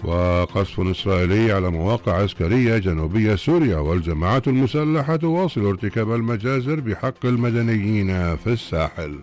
وقصف إسرائيلي على مواقع عسكرية جنوبية سوريا، والجماعات المسلحة تواصل ارتكاب المجازر بحق المدنيين في الساحل.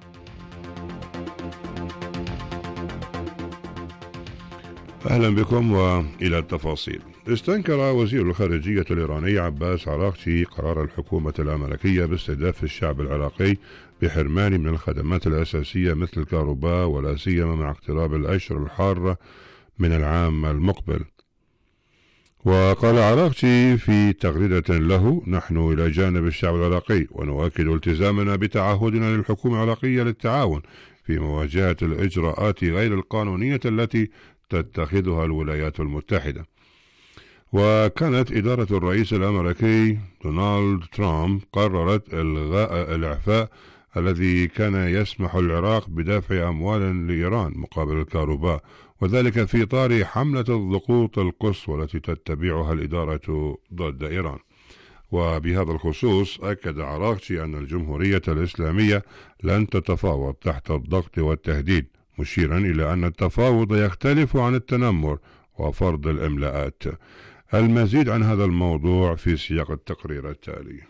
أهلا بكم وإلى التفاصيل. استنكر وزير الخارجية الإيراني عباس عراقچي قرار الحكومة الأمريكية باستهداف الشعب العراقي بحرمان من الخدمات الأساسية مثل الكهرباء، ولا سيما مع اقتراب الأشهر الحارة من العام المقبل. وقال عراقچي في تغريدة له: نحن إلى جانب الشعب العراقي، ونؤكد التزامنا بتعهدنا للحكومة العراقية للتعاون في مواجهة الإجراءات غير القانونية التي تتخذها الولايات المتحدة. وكانت إدارة الرئيس الأمريكي دونالد ترامب قررت إلغاء الإعفاء الذي كان يسمح العراق بدفع أموال لإيران مقابل الكهرباء، وذلك في إطار حملة الضغوط القصوى التي تتبعها الإدارة ضد إيران. وبهذا الخصوص أكد عراقچي أن الجمهورية الإسلامية لن تتفاوض تحت الضغط والتهديد، مشيرا إلى أن التفاوض يختلف عن التنمر وفرض الإملاءات. المزيد عن هذا الموضوع في سياق التقرير التالي.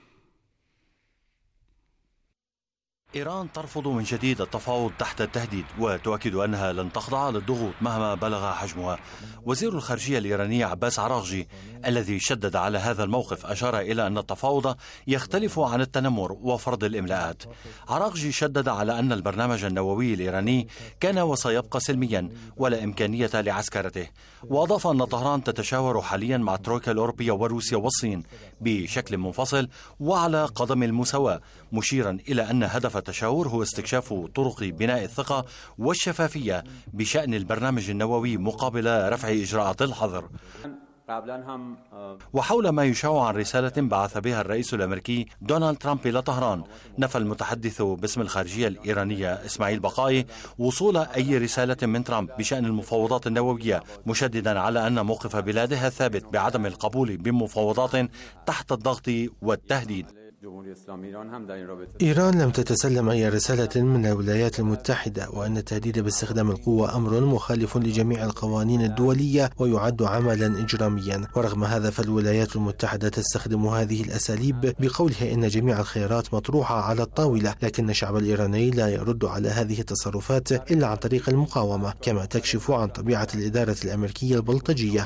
إيران ترفض من جديد التفاوض تحت التهديد، وتؤكد أنها لن تخضع للضغوط مهما بلغ حجمها. وزير الخارجية الإيراني عباس عراقچي الذي شدد على هذا الموقف أشار إلى أن التفاوض يختلف عن التنمر وفرض الإملاءات. عراقچي شدد على أن البرنامج النووي الإيراني كان وسيبقى سلميا ولا إمكانية لعسكرته، وأضاف أن طهران تتشاور حاليا مع الترويكا الأوروبية وروسيا والصين بشكل منفصل وعلى قدم المساواة، مشيرا إلى أن هدف التشاور هو استكشاف طرق بناء الثقة والشفافية بشأن البرنامج النووي مقابل رفع إجراءات الحظر. وحول ما يشاع عن رسالة بعث بها الرئيس الأمريكي دونالد ترامب إلى طهران، نفى المتحدث باسم الخارجية الإيرانية إسماعيل بقائي وصول أي رسالة من ترامب بشأن المفاوضات النووية، مشددا على أن موقف بلاده ثابت بعدم القبول بمفاوضات تحت الضغط والتهديد. إيران لم تتسلم أي رسالة من الولايات المتحدة، وأن التهديد باستخدام القوة أمر مخالف لجميع القوانين الدولية ويعد عملا إجراميا. ورغم هذا فالولايات المتحدة تستخدم هذه الأساليب بقولها إن جميع الخيارات مطروحة على الطاولة، لكن الشعب الإيراني لا يرد على هذه التصرفات إلا عن طريق المقاومة، كما تكشف عن طبيعة الإدارة الأمريكية البلطجية.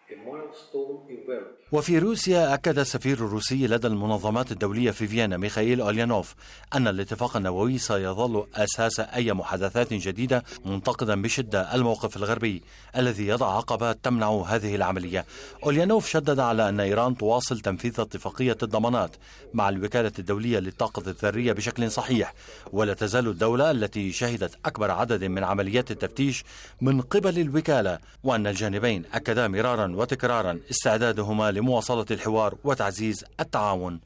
وفي روسيا أكد السفير الروسي لدى المنظمات الدولية في فيينا ميخائيل أوليانوف أن الاتفاق النووي سيظل أساس أي محادثات جديدة، منتقدا بشدة الموقف الغربي الذي يضع عقبات تمنع هذه العملية. أوليانوف شدد على أن إيران تواصل تنفيذ اتفاقية الضمانات مع الوكالة الدولية للطاقة الذرية بشكل صحيح، ولا تزال الدولة التي شهدت أكبر عدد من عمليات التفتيش من قبل الوكالة، وأن الجانبين أكدا مرارا وتكرارا استعدادهما لمواصلة الحوار وتعزيز التعاون.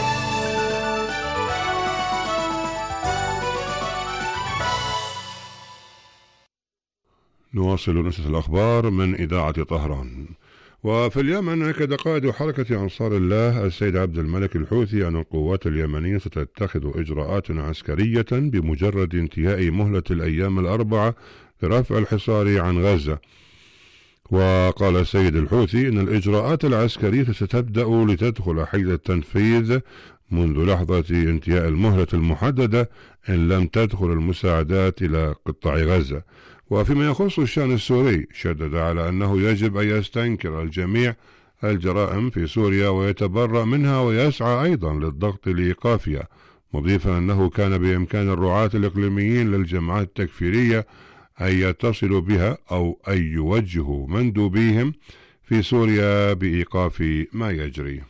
نواصل نشرة الأخبار من إذاعة طهران. وفي اليمن أكد قائد حركة أنصار الله السيد عبد الملك الحوثي أن القوات اليمنية ستتخذ إجراءات عسكرية بمجرد انتهاء مهلة الأيام الأربعة لرفع الحصار عن غزة. وقال السيد الحوثي إن الإجراءات العسكرية ستبدأ لتدخل حيز التنفيذ منذ لحظة انتهاء المهلة المحددة إن لم تدخل المساعدات إلى قطاع غزة. وفيما يخص الشأن السوري شدد على أنه يجب أن يستنكر الجميع الجرائم في سوريا ويتبرأ منها ويسعى أيضا للضغط لإيقافها، مضيفا أنه كان بإمكان الرعاة الإقليميين للجماعات التكفيرية أن يتصلوا بها أو أن يوجهوا مندوبيهم في سوريا بإيقاف ما يجري.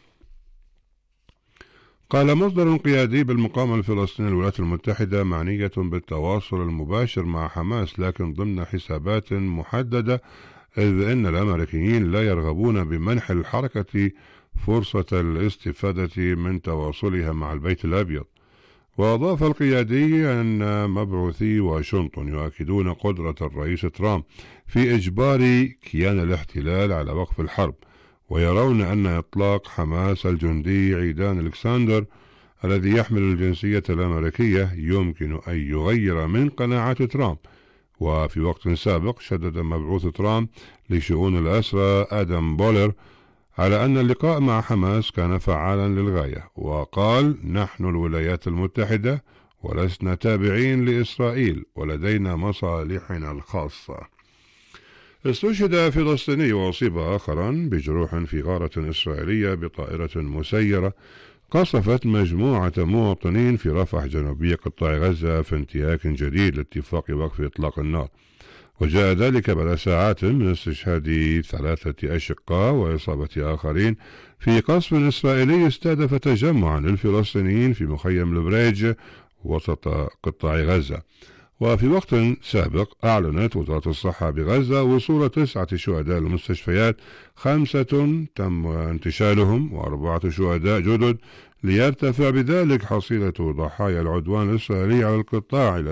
قال مصدر قيادي بالمقاومة الفلسطينية الولايات المتحدة معنية بالتواصل المباشر مع حماس، لكن ضمن حسابات محددة، إذ أن الأمريكيين لا يرغبون بمنح الحركة فرصة الاستفادة من تواصلها مع البيت الأبيض. وأضاف القيادي أن مبعوثي واشنطن يؤكدون قدرة الرئيس ترامب في إجبار كيان الاحتلال على وقف الحرب، ويرون أن إطلاق حماس الجندي عيدان ألكسندر الذي يحمل الجنسية الأمريكية يمكن أن يغير من قناعات ترامب وفي وقت سابق شدد مبعوث ترامب لشؤون الأسرى آدم بولر على أن اللقاء مع حماس كان فعالا للغاية، وقال: نحن الولايات المتحدة ولسنا تابعين لإسرائيل ولدينا مصالحنا الخاصة. استشهد فلسطيني وأصيب آخرا بجروح في غارة إسرائيلية بطائرة مسيرة قصفت مجموعة مواطنين في رفح جنوبي قطاع غزة في انتهاك جديد لاتفاق وقف إطلاق النار، وجاء ذلك بعد ساعات من استشهاد 3 أشقاء وإصابة آخرين في قصف إسرائيلي استهدف تجمعا للفلسطينيين في مخيم البريج وسط قطاع غزة. وفي وقت سابق أعلنت وزارة الصحة بغزة وصول 9 شهداء للمستشفيات، 5 تم انتشالهم و4 شهداء جدد، ليرتفع بذلك حصيلة ضحايا العدوان الإسرائيلي على القطاع إلى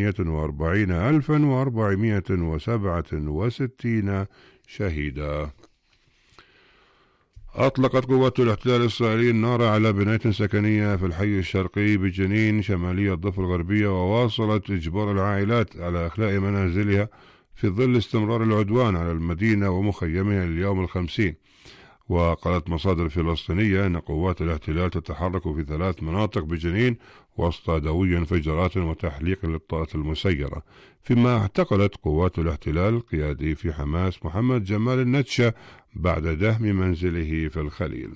48,467 شهيدا. أطلقت قوات الاحتلال الإسرائيلي النار على بناية سكنية في الحي الشرقي بجنين شمالية الضفة الغربية، وواصلت إجبار العائلات على إخلاء منازلها في ظل استمرار العدوان على المدينة ومخيمها اليوم ال50. وقالت مصادر فلسطينية أن قوات الاحتلال تتحرك في 3 مناطق بجنين وسط دوي انفجارات وتحليق للطائرات المسيرة، فيما اعتقلت قوات الاحتلال القيادي في حماس محمد جمال النتشة بعد دهم منزله في الخليل.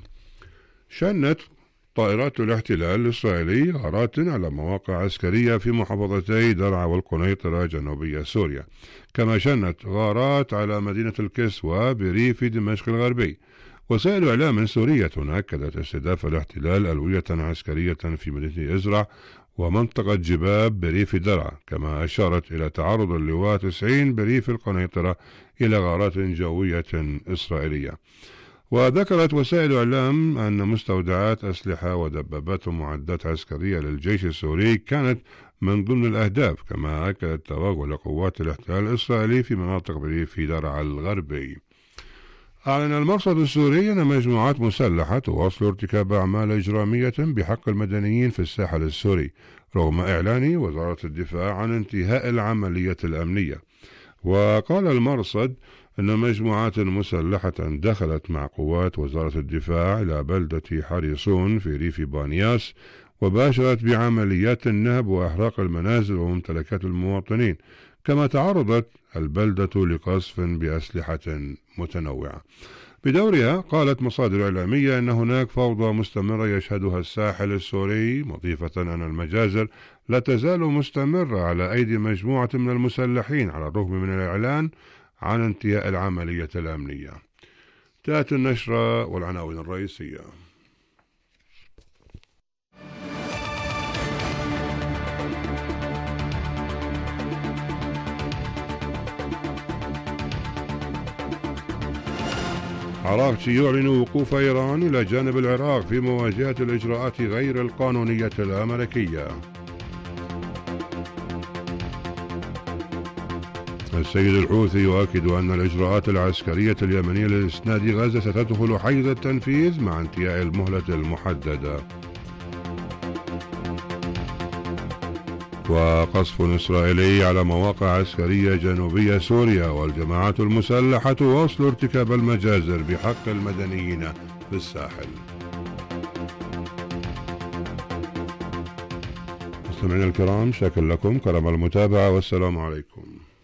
شنت طائرات الاحتلال الإسرائيلي غارات على مواقع عسكرية في محافظتي درعا والقنيطرة جنوبية سوريا، كما شنت غارات على مدينة الكسوة بريف دمشق الغربي. وسائل إعلام سورية أكدت استهداف الاحتلال ألوية عسكرية في مدينة إزرع ومنطقة جباب بريف درعا، كما أشارت إلى تعرض اللواء 90 بريف القنيطرة إلى غارات جوية إسرائيلية. وذكرت وسائل إعلام أن مستودعات أسلحة ودبابات ومعدات عسكرية للجيش السوري كانت من ضمن الأهداف، كما أكدت توغل قوات الاحتلال الإسرائيلي في مناطق بريف درعا الغربي. أعلن المرصد السوري أن مجموعات مسلحة تواصل ارتكاب أعمال إجرامية بحق المدنيين في الساحل السوري، رغم إعلان وزارة الدفاع عن انتهاء العملية الأمنية. وقال المرصد أن مجموعات مسلحة دخلت مع قوات وزارة الدفاع إلى بلدة حريصون في ريف بانياس، وباشرت بعمليات النهب وإحراق المنازل وممتلكات المواطنين، كما تعرضت البلدة لقصف بأسلحة متنوعة. بدورها قالت مصادر إعلامية أن هناك فوضى مستمرة يشهدها الساحل السوري، مضيفة أن المجازر لا تزال مستمرة على أيدي مجموعة من المسلحين على الرغم من الإعلان عن انتهاء العملية الأمنية. تأتي النشرة والعناوين الرئيسية. عراقجي يعلن وقوف إيران إلى جانب العراق في مواجهة الإجراءات غير القانونية الأمريكية. السيد الحوثي يؤكد أن الإجراءات العسكرية اليمنية لإسناد غزة ستدخل حيز التنفيذ مع انتهاء المهلة المحددة. وقصف إسرائيلي على مواقع عسكرية جنوبية سوريا، والجماعات المسلحة تواصل ارتكاب المجازر بحق المدنيين في الساحل. مستمعينا الكرام، شكرا لكم كرم المتابعة، والسلام عليكم.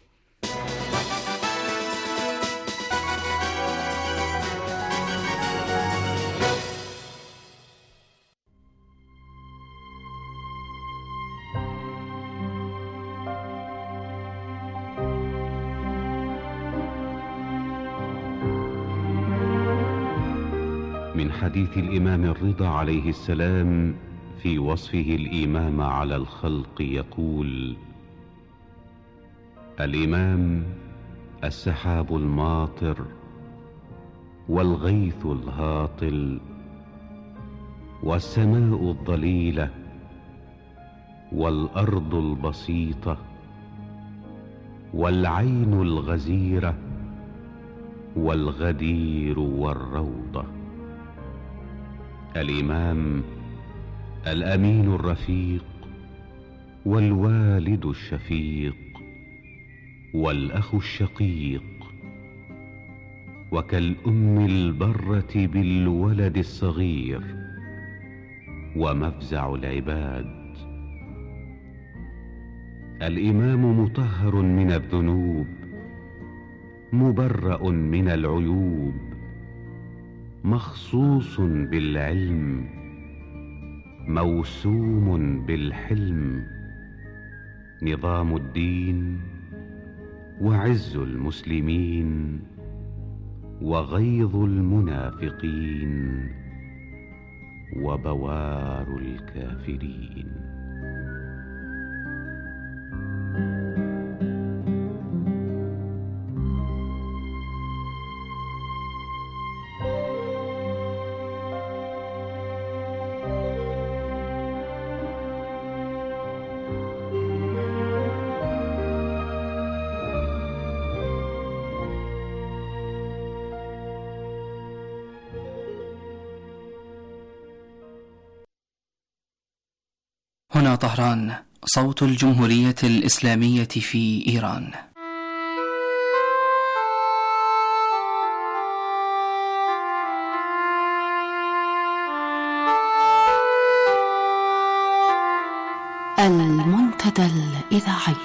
من حديث الإمام الرضا عليه السلام في وصفه الإمام على الخلق يقول: الإمام السحاب الماطر والغيث الهاطل والسماء الضليلة والأرض البسيطة والعين الغزيرة والغدير والروضة. الإمام الأمين الرفيق والوالد الشفيق والأخ الشقيق، وكالأم البرة بالولد الصغير، ومفزع العباد. الإمام مطهر من الذنوب، مبرأ من العيوب، مخصوص بالعلم، موسوم بالحلم، نظام الدين، وعز المسلمين، وغيظ المنافقين، وبوار الكافرين. هنا طهران، صوت الجمهورية الإسلامية في إيران. المنتدى الإذاعي.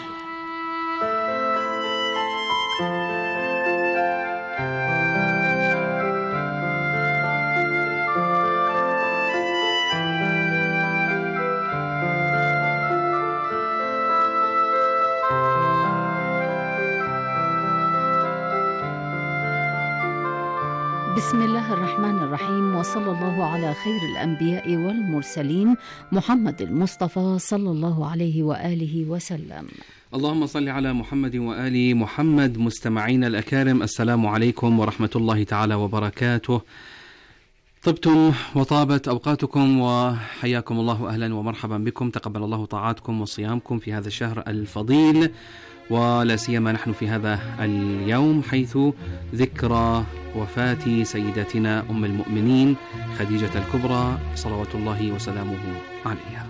بسم الله الرحمن الرحيم، وصلى الله على خير الأنبياء والمرسلين محمد المصطفى صلى الله عليه وآله وسلم. اللهم صل على محمد وآل محمد. مستمعين الأكارم، السلام عليكم ورحمة الله تعالى وبركاته. طبتم وطابت أوقاتكم، وحياكم الله، أهلا ومرحبا بكم. تقبل الله طاعاتكم وصيامكم في هذا الشهر الفضيل، ولا سيما نحن في هذا اليوم حيث ذكرى وفاة سيدتنا أم المؤمنين خديجة الكبرى صلوات الله وسلامه عليها.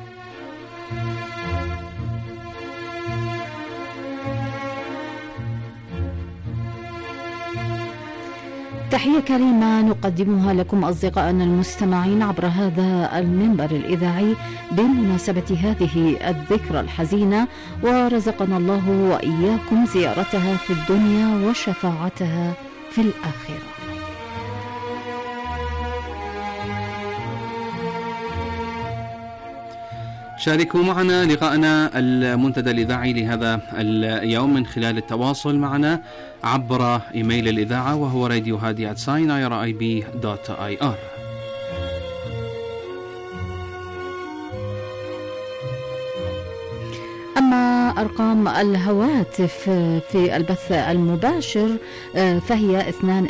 تحية كريمة نقدمها لكم أصدقائنا المستمعين عبر هذا المنبر الإذاعي بمناسبة هذه الذكرى الحزينة، ورزقنا الله وإياكم زيارتها في الدنيا وشفاعتها في الآخرة. شاركوا معنا لقاءنا المنتدى الإذاعي لهذا اليوم من خلال التواصل معنا عبر إيميل الإذاعة، وهو radiohadi@irib.ir. أما أرقام الهواتف في البث المباشر فهي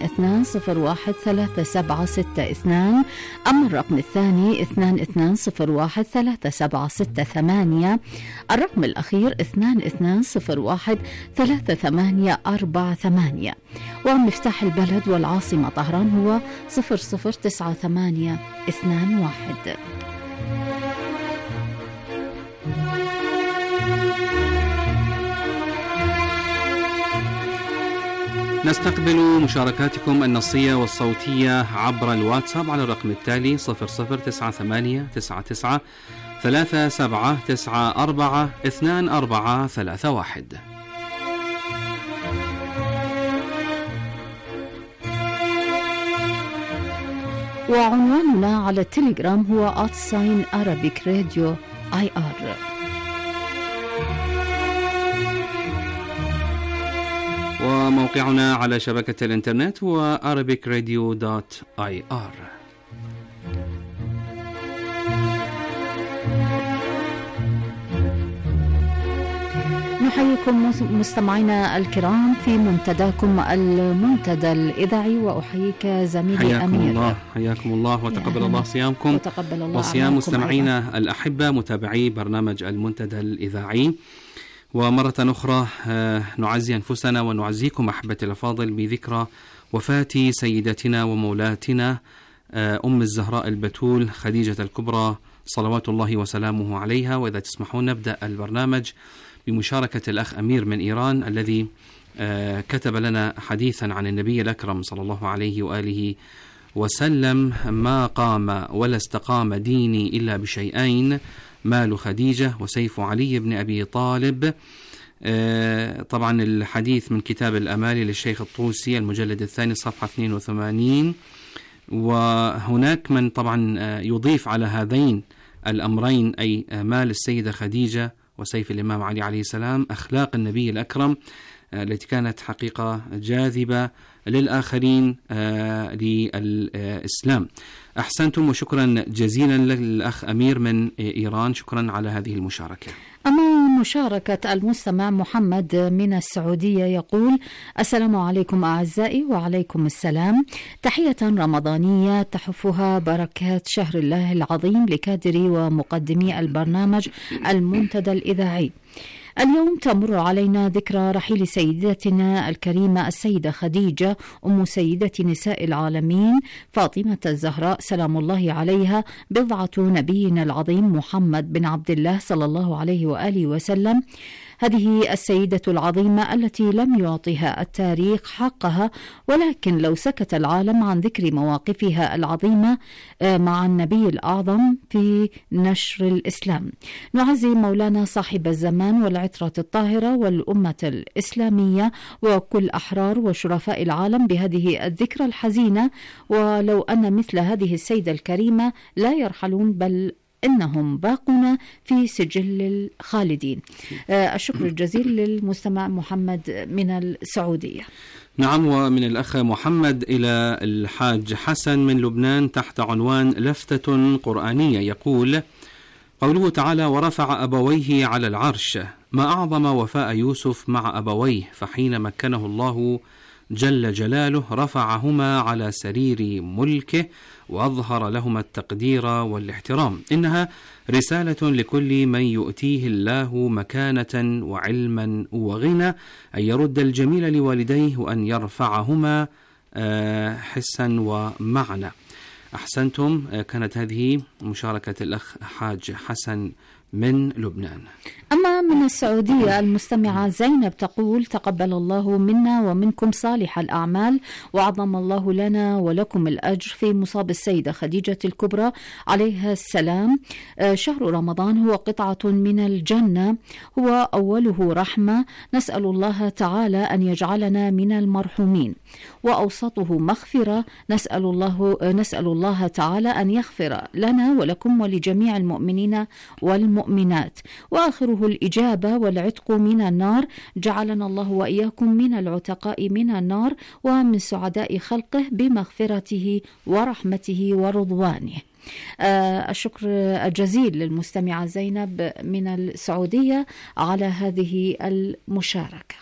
22013762. أما الرقم الثاني 22013768. الرقم الأخير 22013848. ومفتاح البلد والعاصمة طهران هو 009821. نستقبل مشاركاتكم النصية والصوتية عبر الواتساب على الرقم التالي 00989937942431. وعنواننا على التليجرام هو @Arabic Radio IR. وموقعنا على شبكة الإنترنت هو arabicradio.ir. نحييكم مستمعينا الكرام في منتداكم المنتدى الإذاعي، وأحييك زميلي أمير. حياكم الله وتقبل الله صيامكم وتقبل الله وصيام مستمعينا الأحبة متابعي برنامج المنتدى الإذاعي. ومرة أخرى نعزي أنفسنا ونعزيكم أحبتي الأفاضل بذكرى وفاة سيدتنا ومولاتنا أم الزهراء البتول خديجة الكبرى صلوات الله وسلامه عليها. وإذا تسمحون نبدأ البرنامج بمشاركة الأخ أمير من إيران الذي كتب لنا حديثا عن النبي الأكرم صلى الله عليه وآله وسلم: ما قام ولا استقام ديني إلا بشيئين: مال خديجة وسيف علي بن أبي طالب. طبعا الحديث من كتاب الأمال للشيخ الطوسي المجلد الثاني صفحة 82. وهناك من طبعا يضيف على هذين الأمرين، أي مال السيدة خديجة وسيف الإمام علي عليه السلام، أخلاق النبي الأكرم التي كانت حقيقة جاذبة للآخرين للإسلام. أحسنتم وشكرا جزيلا للأخ أمير من إيران، شكرا على هذه المشاركة. أما مشاركة المستمع محمد من السعودية يقول: السلام عليكم أعزائي. وعليكم السلام. تحية رمضانية تحفها بركات شهر الله العظيم لكادري ومقدمي البرنامج المنتدى الإذاعي. اليوم تمر علينا ذكرى رحيل سيدتنا الكريمة السيدة خديجة أم سيدة نساء العالمين فاطمة الزهراء سلام الله عليها، بضعة نبينا العظيم محمد بن عبد الله صلى الله عليه وآله وسلم. هذه السيدة العظيمة التي لم يعطها التاريخ حقها، ولكن لو سكت العالم عن ذكر مواقفها العظيمة مع النبي الأعظم في نشر الإسلام. نعزي مولانا صاحب الزمان والعترة الطاهرة والأمة الإسلامية وكل أحرار وشرفاء العالم بهذه الذكرى الحزينة، ولو أن مثل هذه السيدة الكريمة لا يرحلون بل إنهم باقون في سجل الخالدين. الشكر الجزيل للمستمع محمد من السعودية. نعم، ومن الأخ محمد إلى الحاج حسن من لبنان تحت عنوان لفتة قرآنية، يقول: قوله تعالى: ورفع أبويه على العرش، ما أعظم وفاء يوسف مع أبويه، فحين مكنه الله جل جلاله رفعهما على سرير ملكه وأظهر لهما التقدير والاحترام. إنها رسالة لكل من يؤتيه الله مكانة وعلما وغنى أن يرد الجميل لوالديه وأن يرفعهما حسا ومعنى. أحسنتم. كانت هذه مشاركة الأخ حاج حسن من لبنان. أما من السعودية المستمعة زينب تقول: تقبل الله منا ومنكم صالح الأعمال، وعظم الله لنا ولكم الأجر في مصاب السيدة خديجة الكبرى عليها السلام. شهر رمضان هو قطعة من الجنة، هو أوله رحمة، نسأل الله تعالى أن يجعلنا من المرحومين، وأوسطه مغفرة، نسأل الله تعالى أن يغفر لنا ولكم ولجميع المؤمنين والمؤمنات، وآخره الإجابة والعتق من النار، جعلنا الله وإياكم من العتقاء من النار ومن سعداء خلقه بمغفرته ورحمته ورضوانه. الشكر الجزيل للمستمعة زينب من السعودية على هذه المشاركة.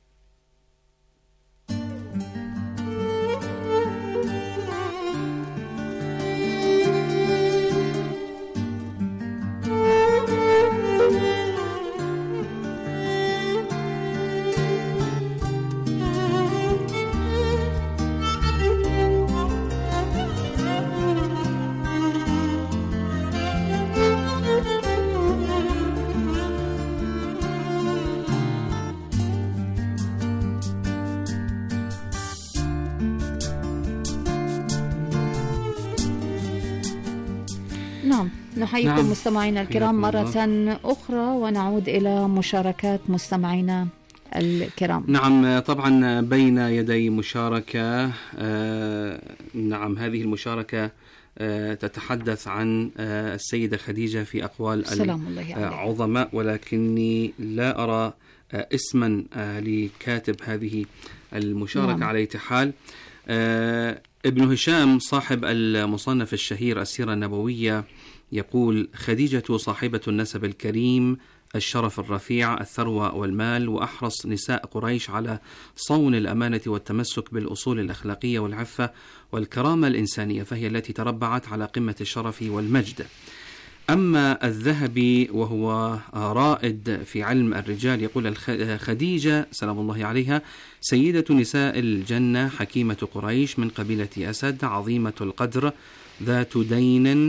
نحييكم مستمعينا الكرام مرة أخرى ونعود إلى مشاركات مستمعينا الكرام. نعم، طبعا بين يدي مشاركة. نعم، هذه المشاركة تتحدث عن السيدة خديجة في أقوال العظماء، ولكني لا أرى اسما لكاتب هذه المشاركة. نعم. على أي حال، ابن هشام صاحب المصنف الشهير السيرة النبوية يقول: خديجة صاحبة النسب الكريم، الشرف الرفيع، الثروة والمال، وأحرص نساء قريش على صون الأمانة والتمسك بالأصول الأخلاقية والعفة والكرامة الإنسانية، فهي التي تربعت على قمة الشرف والمجد. أما الذهبي وهو رائد في علم الرجال يقول: خديجة سلام الله عليها سيدة نساء الجنة، حكيمة قريش من قبيلة أسد، عظيمة القدر، ذات دين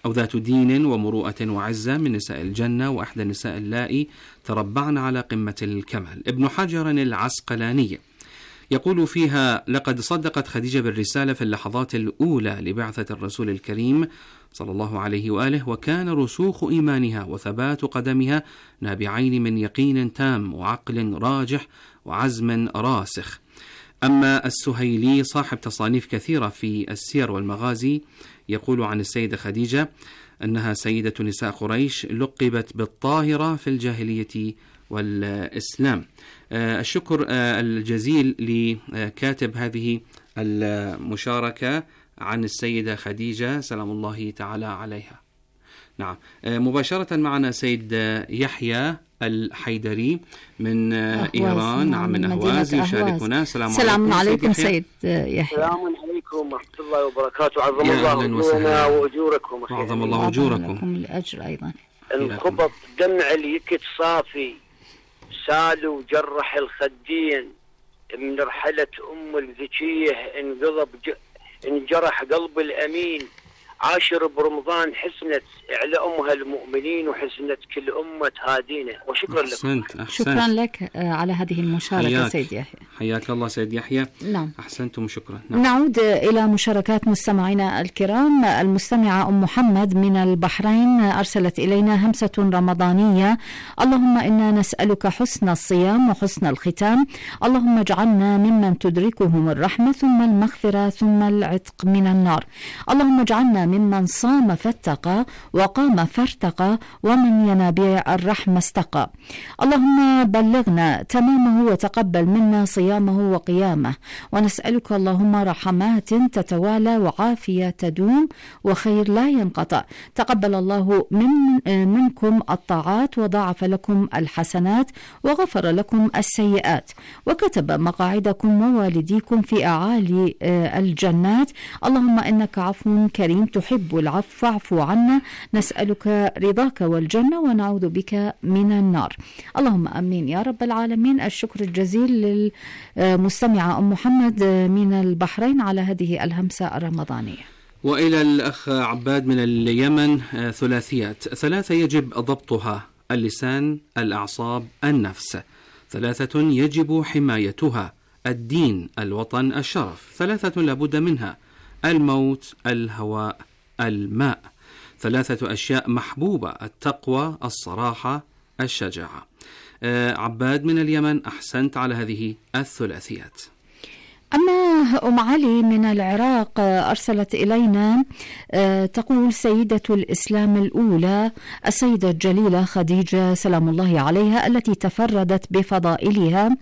أو ذات دين ومروءة وعزة من نساء الجنة، وإحدى النساء اللائي تربعن على قمة الكمال. ابن حجر العسقلاني يقول فيها: لقد صدقت خديجة بالرسالة في اللحظات الأولى لبعثة الرسول الكريم صلى الله عليه وآله، وكان رسوخ إيمانها وثبات قدمها نابعين من يقين تام وعقل راجح وعزم راسخ. أما السهيلي صاحب تصانيف كثيرة في السير والمغازي يقول عن السيدة خديجة أنها سيدة نساء قريش، لقبت بالطاهرة في الجاهلية والإسلام. الشكر الجزيل لكاتب هذه المشاركة عن السيدة خديجة سلام الله تعالى عليها. نعم، مباشرة معنا سيد يحيى الحيدري من إيران، نعم من أهواز، يشاركنا. السلام عليكم سيد يحيى. السلام عليكم ورحمة الله وبركاته. عظم الله أجورنا وأجوركم. وعظم الله أجوركم. الأجر أيضا. انقبض دمع اليكت صافي، سال وجرح الخدين من رحلة أم الذكية، انجرح قلب الأمين. عاشر برمضان حسنت على أمها المؤمنين، وحسنت كل أمة هادينا. وشكرا لكم. شكرا لك على هذه المشاركة سيد يحيى. حياك الله سيد يحيى. نعم. أحسنتم شكرا. نعم. نعود إلى مشاركات مستمعينا الكرام. المستمعة أم محمد من البحرين أرسلت إلينا همسة رمضانية: اللهم إنا نسألك حسن الصيام وحسن الختام، اللهم اجعلنا ممن تدركهم الرحمة ثم المغفرة ثم العتق من النار، اللهم اجعلنا ممن صام فاتقى وقام فارتقى ومن ينابيع الرحمة استقى، اللهم بلغنا تمامه وتقبل منا صيامه وقيامه، ونسألك اللهم رحمات تتوالى وعافية تدوم وخير لا ينقطع، تقبل الله منكم الطاعات وضاعف لكم الحسنات وغفر لكم السيئات، وكتب مقاعدكم ووالديكم في أعالي الجنات، اللهم إنك عفو كريم تحب العفو فاعف عنا، نسألك رضاك والجنة ونعوذ بك من النار. اللهم أمين يا رب العالمين. الشكر الجزيل للمستمعة أم محمد من البحرين على هذه الهمسة الرمضانية. وإلى الأخ عباد من اليمن ثلاثيات: 3 يجب ضبطها: اللسان، الأعصاب، النفس. 3 يجب حمايتها: الدين، الوطن، الشرف. 3 لابد منها: الموت، الهواء، الماء. 3 أشياء محبوبة: التقوى، الصراحة، الشجاعة. عباد من اليمن، أحسنت على هذه الثلاثيات. أما أم علي من العراق أرسلت إلينا تقول: سيدة الإسلام الأولى السيدة الجليلة خديجة سلام الله عليها التي تفردت بفضائلها،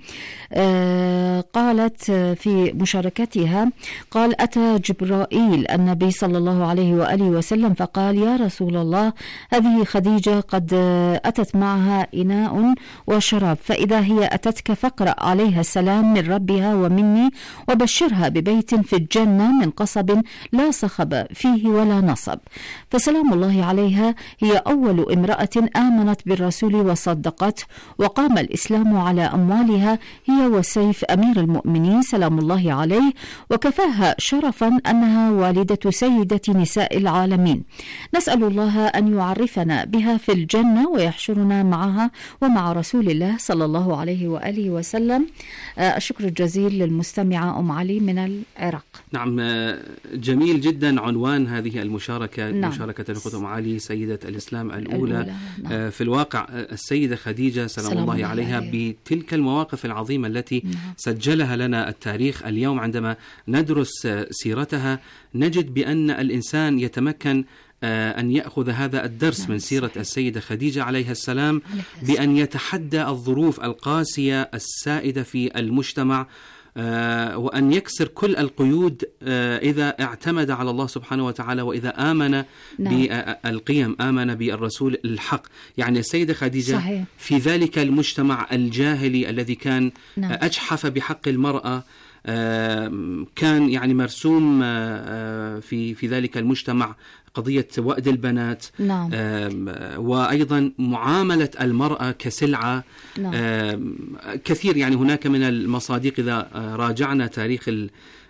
قالت في مشاركتها، قال: أتى جبرائيل النبي صلى الله عليه وآله وسلم فقال: يا رسول الله، هذه خديجة قد أتت معها إناء وشراب، فإذا هي أتتك فاقرأ عليها السلام من ربها ومني، وبشرها ببيت في الجنة من قصب لا صخب فيه ولا نصب. فسلام الله عليها هي أول امرأة آمنت بالرسول وصدقته، وقام الإسلام على أموالها هي وسيف أمير المؤمنين سلام الله عليه، وكفاها شرفا أنها والدة سيدة نساء العالمين. نسأل الله أن يعرفنا بها في الجنة ويحشرنا معها ومع رسول الله صلى الله عليه وآله وسلم. الشكر الجزيل للمستمعة أم علي من العراق. نعم، جميل جدا عنوان هذه المشاركة. نعم. مشاركة الأخت أم علي سيدة الإسلام الأولى. نعم. في الواقع السيدة خديجة سلام الله عليها بتلك المواقف العظيمة التي سجلها لنا التاريخ. اليوم عندما ندرس سيرتها نجد بأن الإنسان يتمكن أن يأخذ هذا الدرس من سيرة السيدة خديجة عليها السلام، بأن يتحدى الظروف القاسية السائدة في المجتمع، وأن يكسر كل القيود إذا اعتمد على الله سبحانه وتعالى، وإذا آمن بالقيم، آمن بالرسول الحق. يعني السيدة خديجة صحيح. في ذلك المجتمع الجاهلي الذي كان أجحف بحق المرأة، كان يعني مرسوم في ذلك المجتمع قضية وأد البنات. نعم. وأيضا معاملة المرأة كسلعة. نعم. كثير يعني هناك من المصادق إذا راجعنا تاريخ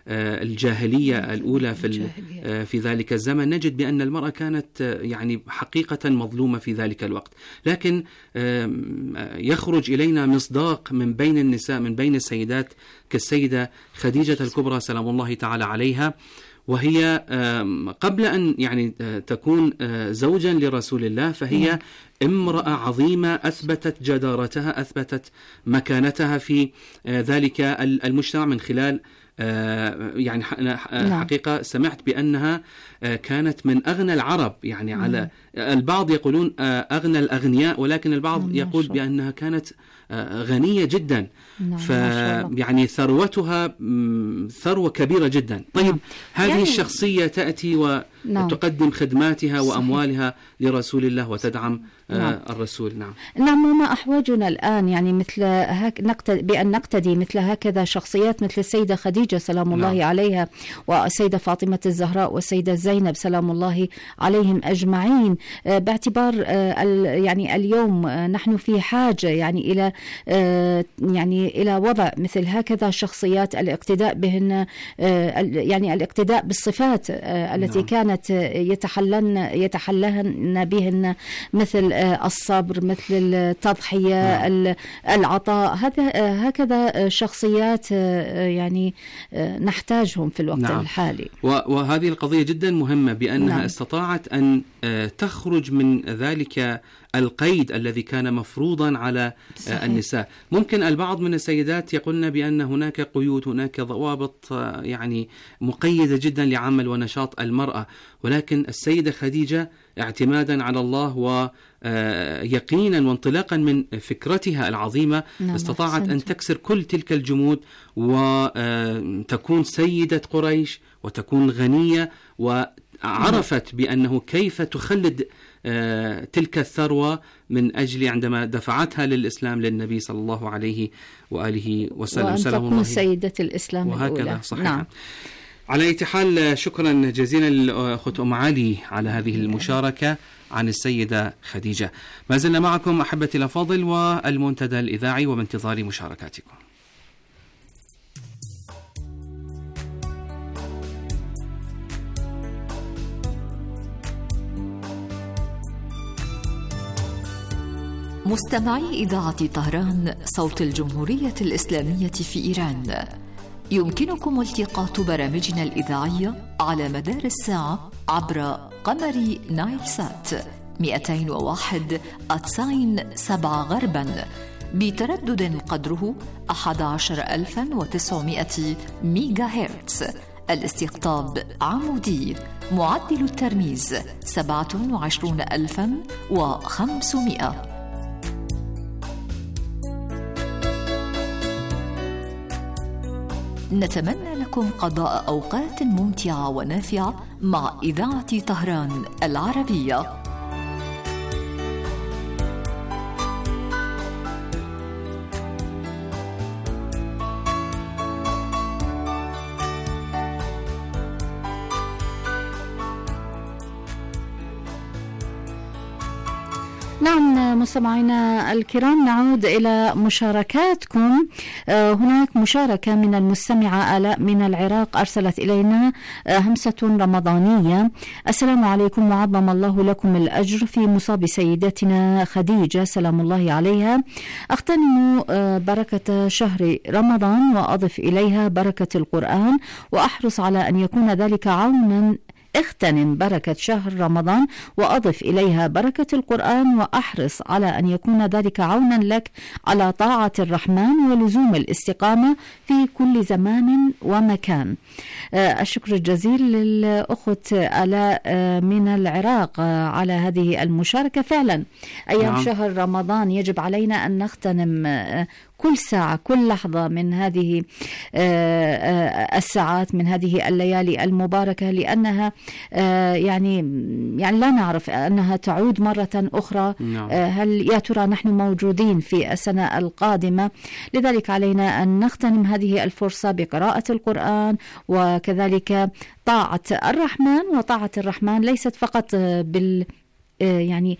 الجاهلية الأولى في ذلك الزمن، نجد بأن المرأة كانت يعني حقيقة مظلومة في ذلك الوقت. لكن يخرج إلينا مصداق من بين النساء، من بين السيدات، كالسيدة خديجة الكبرى سلام الله تعالى عليها، وهي قبل أن يعني تكون زوجا لرسول الله فهي امرأة عظيمة أثبتت جدارتها، أثبتت مكانتها في ذلك المجتمع من خلال يعني حقيقة سمعت بأنها كانت من أغنى العرب، يعني على البعض يقولون أغنى الأغنياء، ولكن البعض يقول بأنها كانت غنية جدا، يعني ثروتها ثروة كبيرة جدا. طيب هذه يعني الشخصية تأتي وتقدم خدماتها وأموالها لرسول الله وتدعم الرسول. نعم، وما أحوجنا الآن يعني مثل بأن نقتدي مثل هكذا شخصيات مثل السيدة خديجة سلام الله عليها، والسيدة فاطمة الزهراء، والسيدة زينب سلام الله عليهم أجمعين، باعتبار يعني اليوم نحن في حاجة يعني إلى وضع مثل هكذا شخصيات، الاقتداء بهن، يعني الاقتداء بالصفات التي كانت يتحلهن بهن، مثل الصبر، مثل التضحية، العطاء، هكذا شخصيات يعني نحتاجهم في الوقت الحالي. وهذه القضية جدا مهمة بأنها استطاعت أن تخرج من ذلك القيد الذي كان مفروضا على النساء. ممكن البعض من السيدات يقولن بأن هناك قيود، هناك ضوابط يعني مقيدة جدا لعمل ونشاط المرأة، ولكن السيدة خديجة اعتمادا على الله ويقينا وانطلاقا من فكرتها العظيمة استطاعت أن تكسر كل تلك الجمود وتكون سيدة قريش وتكون غنية، وعرفت بأنه كيف تخلد تلك الثروة من أجل عندما دفعتها للإسلام للنبي صلى الله عليه وآله وسلم، وأن تكون سيدة الإسلام وهكذا الأولى. صحيح. على أي حال شكرا جزيلا للأخت أم علي على هذه المشاركة عن السيدة خديجة. ما زلنا معكم أحبتي الأفاضل والمنتدى الإذاعي وبانتظار مشاركاتكم. مستمعي إذاعة طهران صوت الجمهورية الإسلامية في إيران، يمكنكم التقاط برامجنا الإذاعية على مدار الساعة عبر قمر نايل سات 201.7 غربا بتردد قدره 11900 ميجا هرتز. الاستقطاب عمودي، معدل الترميز 27500. نتمنى لكم قضاء أوقات ممتعة ونافعة مع إذاعة طهران العربية. نعم مستمعينا الكرام، نعود إلى مشاركاتكم. هناك مشاركة من المستمعة آلاء من العراق، أرسلت إلينا همسة رمضانية: السلام عليكم وعظم الله لكم الأجر في مصاب سيدتنا خديجة سلام الله عليها. أغتنم بركة شهر رمضان وأضف إليها بركة القرآن وأحرص على أن يكون ذلك عونا. اغتنم بركة شهر رمضان وأضف إليها بركة القرآن وأحرص على أن يكون ذلك عونا لك على طاعة الرحمن ولزوم الاستقامة في كل زمان ومكان. الشكر الجزيل للأخت آلاء من العراق على هذه المشاركة. فعلا أيام شهر رمضان يجب علينا أن نغتنم كل ساعة، كل لحظة من هذه الساعات، من هذه الليالي المباركة، لأنها يعني لا نعرف أنها تعود مرة أخرى. هل يا ترى نحن موجودين في السنة القادمة؟ لذلك علينا أن نغتنم هذه الفرصة بقراءة القرآن وكذلك طاعة الرحمن. وطاعة الرحمن ليست فقط يعني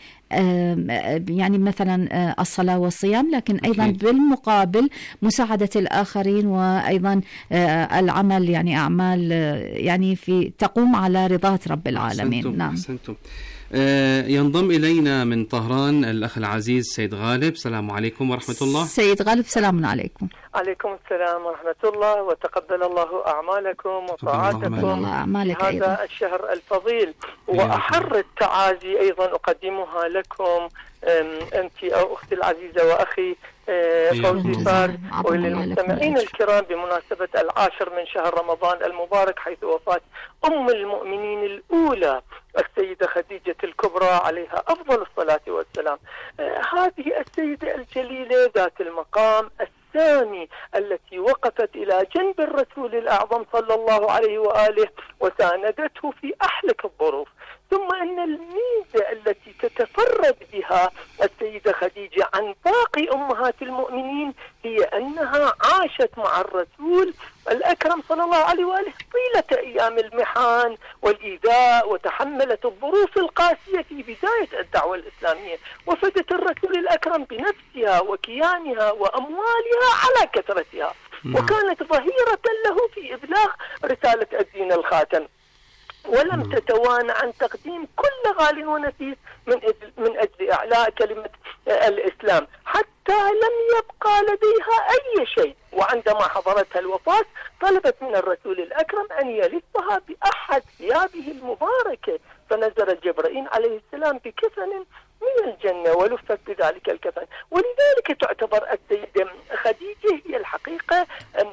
مثلا الصلاة والصيام، لكن أيضا بالمقابل مساعدة الآخرين، وأيضا العمل يعني أعمال يعني في تقوم على رضاة رب العالمين. أحسنتم. نعم. أحسنتم. ينضم إلينا من طهران الأخ العزيز سيد غالب. السلام عليكم ورحمة الله. سيد غالب سلام عليكم. عليكم السلام ورحمة الله، وتقبل الله أعمالكم وطاعتكم هذا الشهر الفضيل، وأحر التعازي أيضا أقدمها لكم أنت أو أختي العزيزة وأخي فوزي فار، وللمستمعين الكرام بمناسبة 10 من شهر رمضان المبارك، حيث وفاة أم المؤمنين الأولى السيدة خديجة الكبرى عليها أفضل الصلاة والسلام. هذه السيدة الجليلة ذات المقام السامي التي وقفت إلى جنب الرسول الأعظم صلى الله عليه وآله وساندته في أحلك الظروف. ثم أن الميزة التي تتفرد بها السيدة خديجة عن باقي أمهات المؤمنين هي أنها عاشت مع الرسول الأكرم صلى الله عليه وآله طيلة أيام المحن والإيذاء، وتحملت الظروف القاسية في بداية الدعوة الإسلامية، وفدت الرسول الأكرم بنفسها وكيانها وأموالها على كثرتها، وكانت ظهيرة له في إبلاغ رسالة الدين الخاتم، ولم تتوانى عن تقديم كل غال ونفيس من أجل إعلاء كلمة الإسلام، حتى لم يبقى لديها أي شيء. وعندما حضرتها الوفاة طلبت من الرسول الأكرم أن يلفها بأحد ثيابه المباركة، فنزل جبرائيل عليه السلام بكفن من الجنة ولفت بذلك الكفن. ولذلك تعتبر السيدة خديجة هي الحقيقة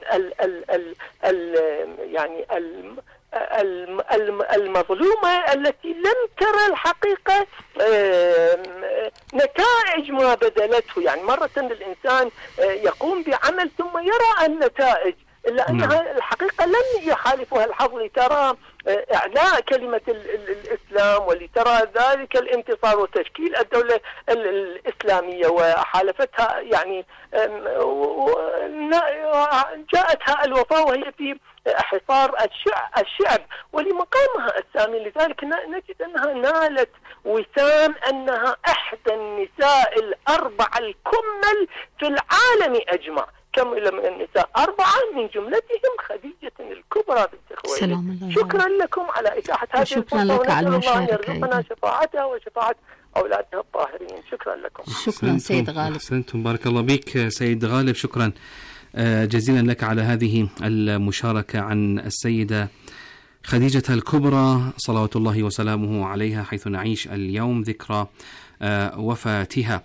يعني المظلومة التي لم ترى الحقيقة نتائج ما بذلته. يعني مرة الإنسان يقوم بعمل ثم يرى النتائج، إلا أنها الحقيقة لم يخالفها الحظ لترى إعلاء كلمة الإسلام ولترى ذلك الانتصار وتشكيل الدولة الإسلامية وحالفتها. يعني جاءتها الوفاة وهي في حصار الشعب ولمقامها السامي، لذلك نجد أنها نالت وسام أنها إحدى النساء الأربع الكمل في العالم أجمع. كمل من النساء 4 من جملتهم خديجة الكبرى بنت خويلد. شكرا لكم على إتاحة هذه الفرصة، ونسأل الله أن يرزقنا شفاعتها وشفاعة أولادها الطاهرين. شكرا لكم. شكرا سيد غالب. أحسنتم، بارك الله بك سيد غالب. شكرا جزيلا لك على هذه المشاركة عن السيدة خديجة الكبرى صلوات الله وسلامه عليها، حيث نعيش اليوم ذكرى وفاتها.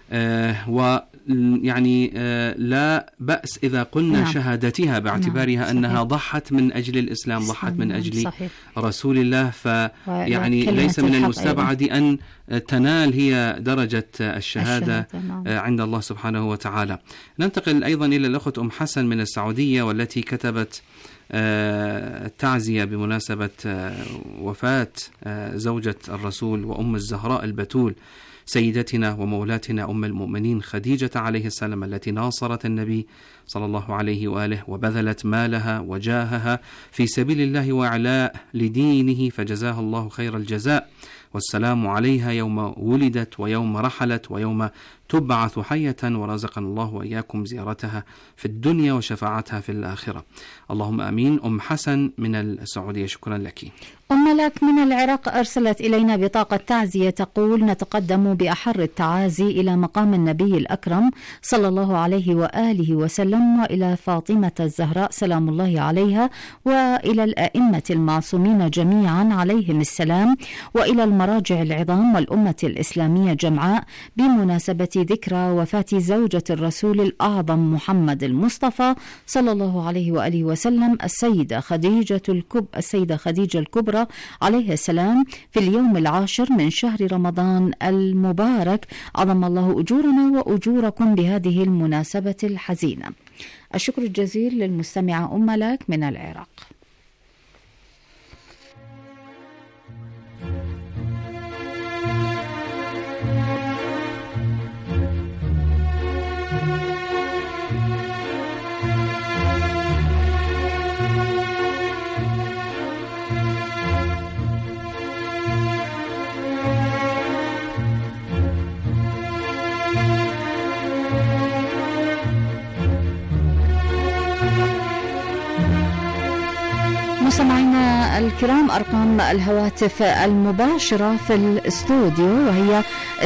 ويعني لا بأس إذا قلنا شهادتها باعتبارها أنها ضحت من أجل الإسلام، ضحت من أجل رسول الله، فيعني ليس من المستبعد أن تنال هي درجة الشهادة عند الله سبحانه وتعالى. ننتقل أيضا إلى الأخت أم حسن من السعودية، والتي كتبت التعزية بمناسبة وفاة زوجة الرسول وأم الزهراء البتول سيدتنا ومولاتنا أم المؤمنين خديجة عليه السلام، التي ناصرت النبي صلى الله عليه وآله وبذلت مالها وجاهها في سبيل الله وإعلاء لدينه، فجزاها الله خير الجزاء، والسلام عليها يوم ولدت ويوم رحلت ويوم تبعث حية، ورزقنا الله وإياكم زيارتها في الدنيا وشفاعتها في الآخرة. اللهم آمين. أم حسن من السعودية، شكرا لك. أم ملاك من العراق أرسلت إلينا بطاقة تعزية تقول: نتقدم بأحر التعازي إلى مقام النبي الأكرم صلى الله عليه وآله وسلم، وإلى فاطمة الزهراء سلام الله عليها، وإلى الأئمة المعصومين جميعا عليهم السلام، وإلى المراجع العظام والأمة الإسلامية جمعاء، بمناسبة ذكرى وفاة زوجة الرسول الأعظم محمد المصطفى صلى الله عليه وآله وسلم السيدة خديجة الكبرى عليه السلام في اليوم 10 من شهر رمضان المبارك. عظم الله أجورنا وأجوركم بهذه المناسبة الحزينة. الشكر الجزيل للمستمعة أم ملاك من العراق. مستمعينا الكرام، أرقام الهواتف المباشرة في الاستوديو وهي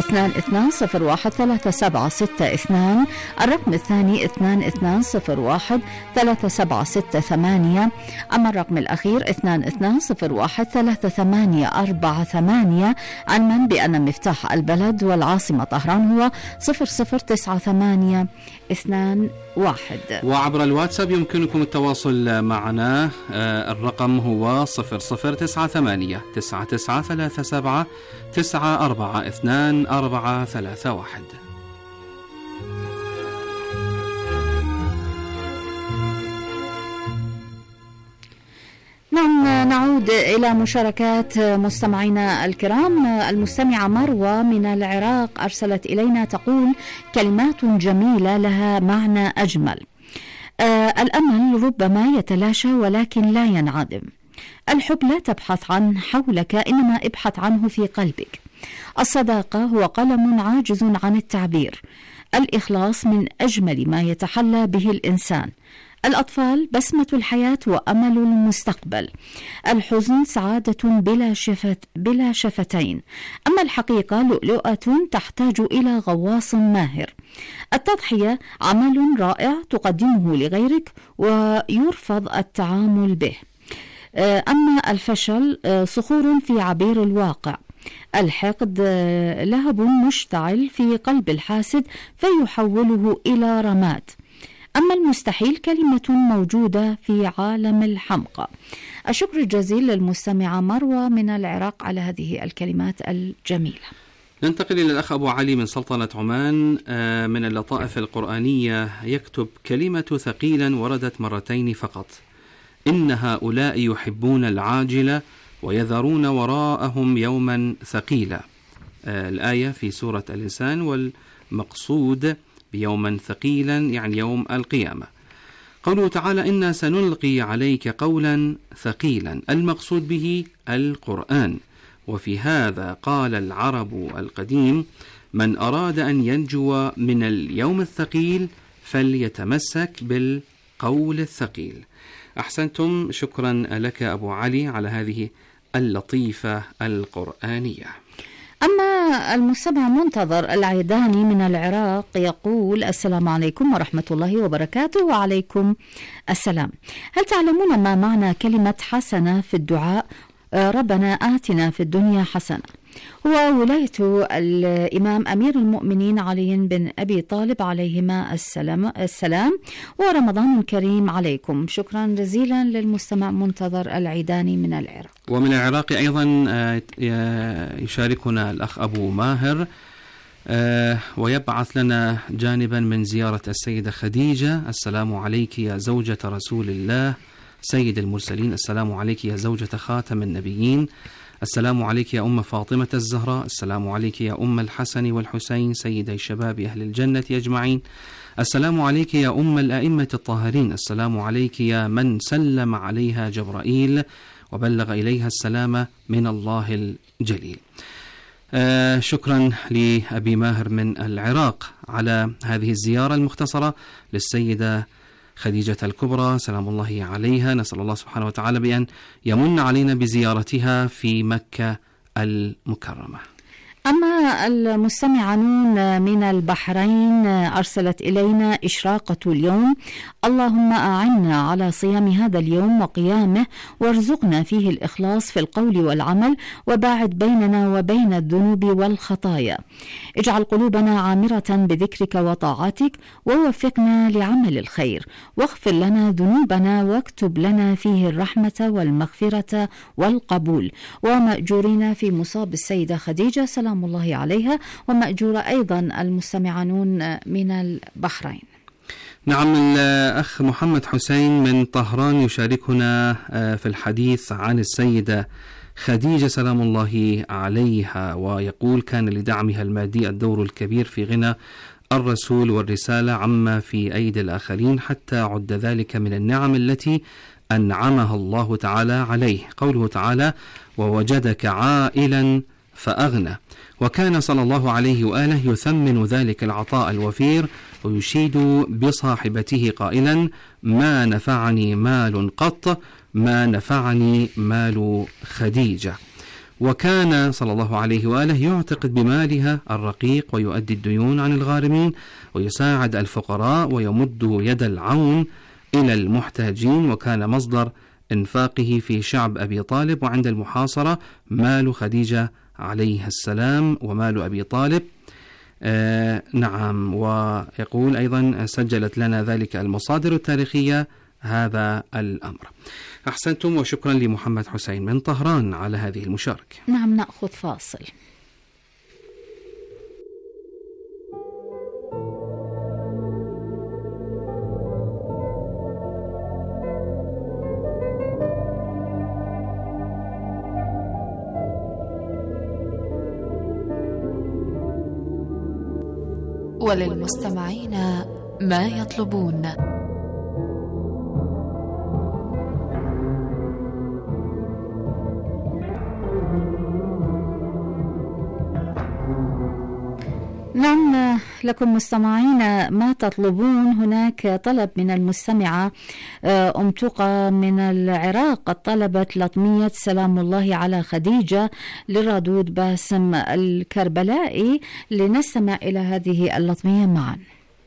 22013762، الرقم الثاني 22013768، أما الرقم الأخير 22013848. علما بأن مفتاح البلد والعاصمة طهران هو 009821. وعبر الواتساب يمكنكم التواصل معنا، الرقم هو 009937942431. نعم، نعود إلى مشاركات مستمعينا الكرام. المستمعة مروة من العراق أرسلت إلينا تقول: كلمات جميلة لها معنى أجمل. الأمل ربما يتلاشى ولكن لا ينعدم. الحب لا تبحث عن حولك، إنما ابحث عنه في قلبك. الصداقة هو قلم عاجز عن التعبير. الإخلاص من أجمل ما يتحلى به الإنسان. الأطفال بسمة الحياة وأمل المستقبل. الحزن سعادة بلا شفتين. أما الحقيقة لؤلؤة تحتاج إلى غواص ماهر. التضحية عمل رائع تقدمه لغيرك ويرفض التعامل به. أما الفشل صخور في عبير الواقع. الحقد لهب مشتعل في قلب الحاسد فيحوله إلى رماد. أما المستحيل كلمة موجودة في عالم الحمقى. الشكر الجزيل للمستمعة مروة من العراق على هذه الكلمات الجميلة. ننتقل إلى الأخ أبو علي من سلطنة عمان. من اللطائف القرآنية يكتب: كلمة ثقيلا وردت مرتين فقط. إن هؤلاء يحبون العاجلة ويذرون وراءهم يوما ثقيلا. الآية في سورة الإنسان، والمقصود بيوما ثقيلا يعني يوم القيامة. قوله تعالى: إنا سنلقي عليك قولا ثقيلا، المقصود به القرآن. وفي هذا قال العرب القديم: من أراد أن ينجو من اليوم الثقيل فليتمسك بالقول الثقيل. أحسنتم، شكرا لك أبو علي على هذه اللطيفة القرآنية. أما المستمع منتظر العيداني من العراق يقول: السلام عليكم ورحمة الله وبركاته. وعليكم السلام. هل تعلمون ما معنى كلمة حسنة في الدعاء؟ ربنا آتنا في الدنيا حسنة. هو ولاية الإمام أمير المؤمنين علي بن أبي طالب عليهما السلام، ورمضان كريم عليكم. شكرا جزيلا للمستمع منتظر العيداني من العراق. ومن العراق أيضا يشاركنا الأخ أبو ماهر، ويبعث لنا جانبا من زيارة السيدة خديجة: السلام عليك يا زوجة رسول الله سيد المرسلين، السلام عليك يا زوجة خاتم النبيين، السلام عليك يا أم فاطمة الزهراء، السلام عليك يا أم الحسن والحسين سيدي شباب أهل الجنة أجمعين، السلام عليك يا أم الأئمة الطاهرين، السلام عليك يا من سلم عليها جبرائيل وبلغ إليها السلام من الله الجليل. شكرا لأبي ماهر من العراق على هذه الزيارة المختصرة للسيدة خديجة الكبرى سلام الله عليها. نسأل الله سبحانه وتعالى بأن يمن علينا بزيارتها في مكة المكرمة. أما المستمع نون من البحرين أرسلت إلينا إشراقة اليوم: اللهم أعنا على صيام هذا اليوم وقيامه، وارزقنا فيه الإخلاص في القول والعمل، وباعد بيننا وبين الذنوب والخطايا، اجعل قلوبنا عامرة بذكرك وطاعتك، ووفقنا لعمل الخير، واغفر لنا ذنوبنا، واكتب لنا فيه الرحمة والمغفرة والقبول، ومأجورين في مصاب السيدة خديجة سلام الله عليها، ومأجورة أيضا المستمعون من البحرين. نعم، الأخ محمد حسين من طهران يشاركنا في الحديث عن السيدة خديجة سلام الله عليها، ويقول: كان لدعمها المادي الدور الكبير في غنى الرسول والرسالة عما في أيدي الآخرين، حتى عد ذلك من النعم التي أنعمها الله تعالى عليه. قوله تعالى: ووجدك عائلا فأغنى. وكان صلى الله عليه وآله يثمن ذلك العطاء الوفير، ويشيد بصاحبته قائلا: ما نفعني مال قط ما نفعني مال خديجة. وكان صلى الله عليه وآله يعتقد بمالها الرقيق ويؤدي الديون عن الغارمين ويساعد الفقراء ويمد يد العون إلى المحتاجين، وكان مصدر إنفاقه في شعب أبي طالب. وعند المحاصرة مال خديجة عليه السلام ومال أبي طالب. نعم. ويقول أيضا سجلت لنا ذلك المصادر التاريخية هذا الأمر. أحسنتم، وشكرا لمحمد حسين من طهران على هذه المشاركة. نعم، نأخذ فاصل. وللمستمعين ما يطلبون. نعم، لكم مستمعين ما تطلبون. هناك طلب من المستمعة أم تقى من العراق، قد طلبت لطمية سلام الله على خديجة للرادود باسم الكربلائي. لنستمع إلى هذه اللطمية معا.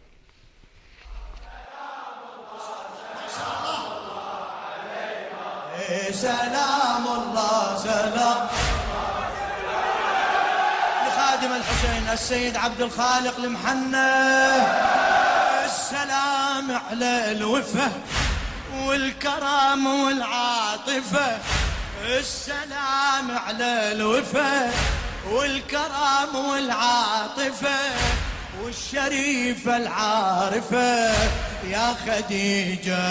سلام الله سلام لخادم الحسين السيد عبد الخالق المحنى، السلام على الوفا والكرم والعاطفة، السلام على الوفا والكرم والعاطفة والشريفة العارفة يا خديجة.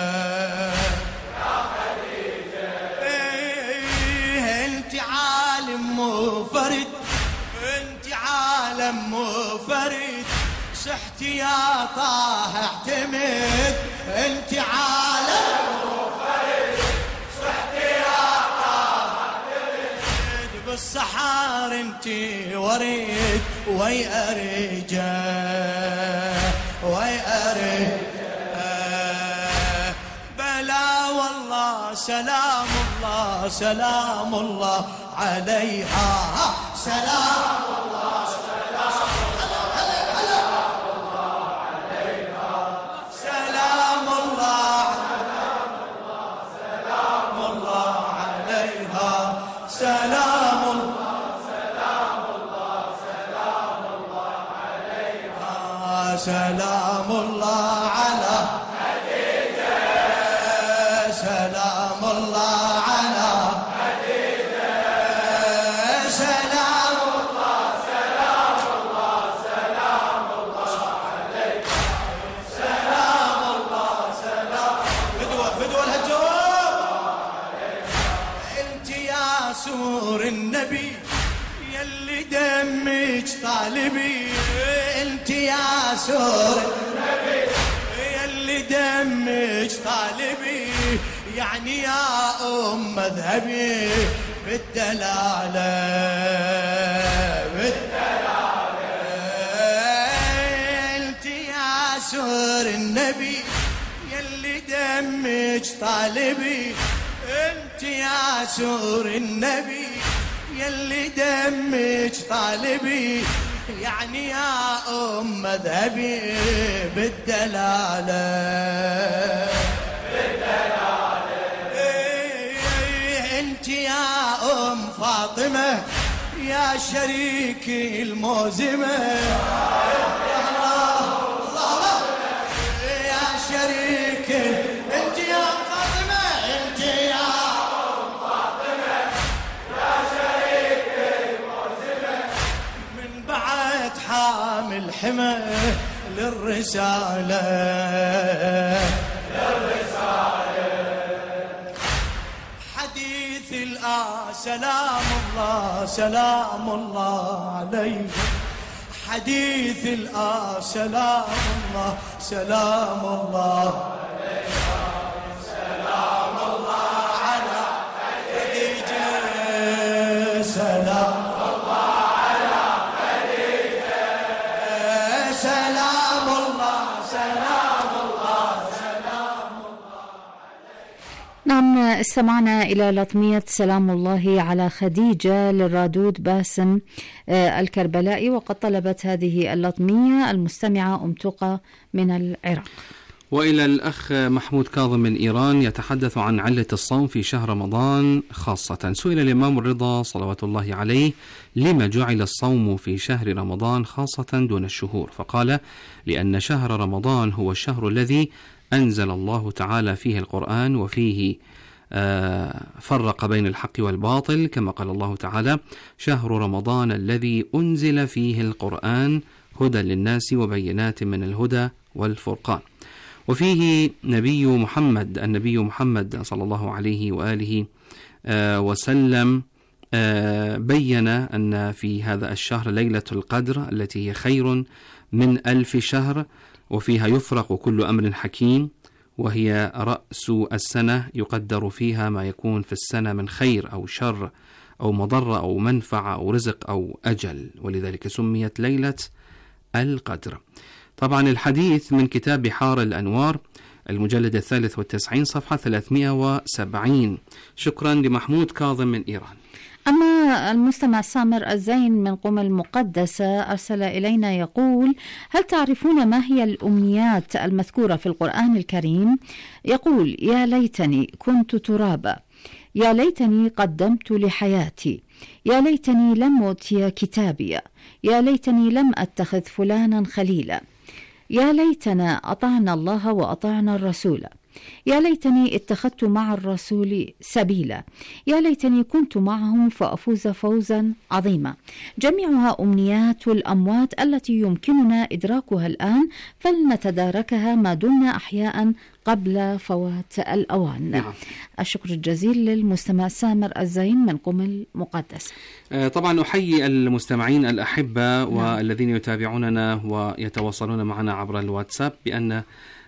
فرد انت عالم مفرد، صحتي يا طه اعتمد، انت عالم مفرد، صحتي يا طه اعتمد، بالصحار انت وريد وي ارجع وي ارجع بلا والله سلام الله سلام الله عليها، سلام الله سلام الله عليها، سلام الله سلام الله عليها، سلام الله سلام الله عليها، سلام الله على خديجة، سلام الله على سور النبي يلي دمك طالبي، انت يا سور النبي يلي دمك طالبي، يعني يا ام مذهبي بالدلالة بالدلالة، انت يا سور النبي يلي دمك طالبي، انت يا سور النبي يلي دمك طالبي، يعني يا ام مذهبي بالدلاله بالدلاله، انت يا ام فاطمه يا شريكي الموزمه، الله يا شريكي انت يا حامل حمى للرسالة حديث سلام الله سلام الله عليه، حديث سلام الله سلام الله عليه، سلام الله على خديجة، سلام نعم، استمعنا إلى لطمية سلام الله على خديجة للرادود باسم الكربلائي، وقد طلبت هذه اللطمية المستمعة أم تقى من العراق. وإلى الأخ محمود كاظم من إيران يتحدث عن علة الصوم في شهر رمضان خاصة. سئل الإمام الرضا صلوات الله عليه لما جعل الصوم في شهر رمضان خاصة دون الشهور، فقال: لأن شهر رمضان هو الشهر الذي أنزل الله تعالى فيه القرآن، وفيه فرق بين الحق والباطل، كما قال الله تعالى: شهر رمضان الذي أنزل فيه القرآن هدى للناس وبينات من الهدى والفرقان. وفيه النبي محمد صلى الله عليه وآله وسلم بين أن في هذا الشهر ليلة القدر التي هي خير من 1000 شهر، وفيها يفرق كل أمر حكيم، وهي رأس السنة يقدر فيها ما يكون في السنة من خير أو شر أو مضرة أو منفعة أو رزق أو أجل، ولذلك سميت ليلة القدر. طبعا الحديث من كتاب بحار الأنوار المجلد 93 صفحة 370. شكرا لمحمود كاظم من إيران. أما المستمع سامر الزين من قم المقدسة أرسل إلينا يقول: هل تعرفون ما هي الأمنيات المذكورة في القرآن الكريم؟ يقول: يا ليتني كنت ترابا، يا ليتني قدمت لحياتي، يا ليتني لم أوتي كتابي، يا ليتني لم أتخذ فلانا خليلا، يا ليتنا أطعنا الله وأطعنا الرسول، يا ليتني اتخذت مع الرسول سبيلا، يا ليتني كنت معهم فأفوز فوزا عظيما. جميعها أمنيات الأموات التي يمكننا إدراكها الآن، فلنتداركها ما دمنا أحياء قبل فوات الأوان. الشكر الجزيل للمستمع سامر الزين من قم المقدسة. طبعا أحيي المستمعين الأحبة والذين يتابعوننا ويتواصلون معنا عبر الواتساب بأن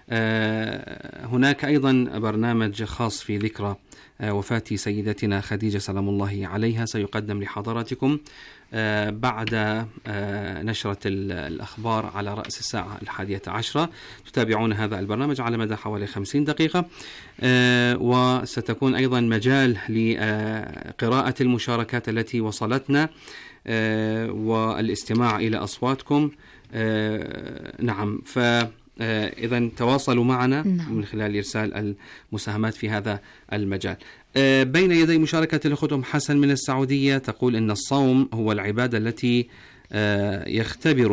هناك أيضا برنامج خاص في ذكرى وفاة سيدتنا خديجة سلام الله عليها سيقدم لحضراتكم بعد نشرة الأخبار على رأس الساعة 11. تتابعون هذا البرنامج على مدى حوالي 50 دقيقة، وستكون أيضا مجال لقراءة المشاركات التي وصلتنا والاستماع إلى أصواتكم. نعم، إذا تواصلوا معنا من خلال إرسال المساهمات في هذا المجال. بين يدي مشاركة الأخت أم حسن من السعودية تقول إن الصوم هو العبادة التي يختبر